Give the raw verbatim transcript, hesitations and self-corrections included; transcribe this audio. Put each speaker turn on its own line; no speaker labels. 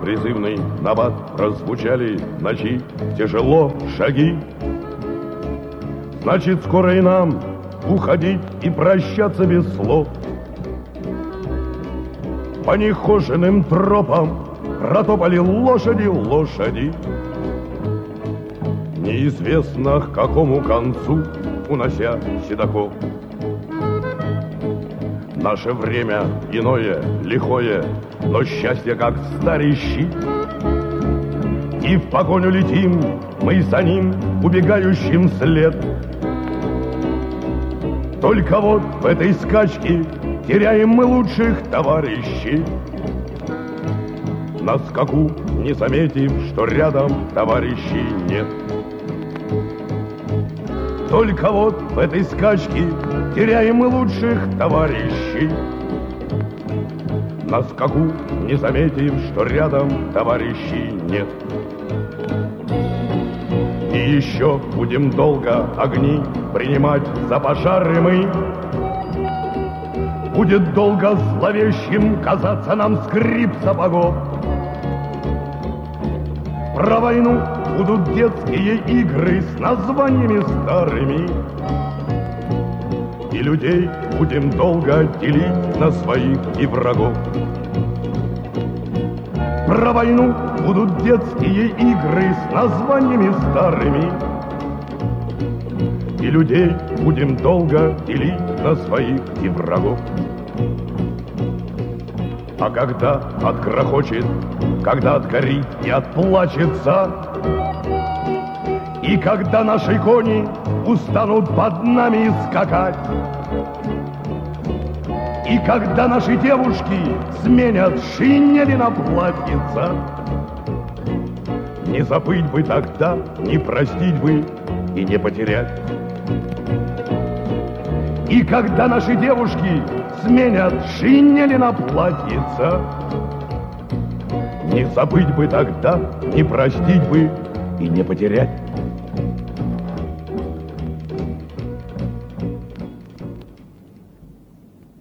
призывный набат прозвучали ночи, тяжело шаги. Значит, скоро и нам уходить и прощаться без слов. По нехоженным тропам протопали лошади, лошади. Неизвестно к какому концу, унося седаков. Наше время иное, лихое, но счастье как старый щит. И в погоню летим мы за ним, убегающим след. Только вот в этой скачке теряем мы лучших товарищей. На скаку не заметив, что рядом товарищей нет. Только вот в этой скачке теряем мы лучших товарищей. На скаку не заметив, что рядом товарищей нет. И еще будем долго огни принимать за пожары мы. Будет долго зловещим казаться нам скрип сапогов. Про войну будут детские игры с названиями старыми. И людей будем долго делить на своих и врагов. Про войну будут детские игры с названиями старыми. И людей будем долго делить на своих и врагов. А когда отгрохочет, когда отгорит и отплачется, и когда наши кони устанут под нами скакать, и когда наши девушки сменят шинели на платьица, не забыть бы тогда, не простить бы и не потерять. И когда наши девушки сменят шинели на платьица, не забыть бы тогда, не простить бы и не потерять.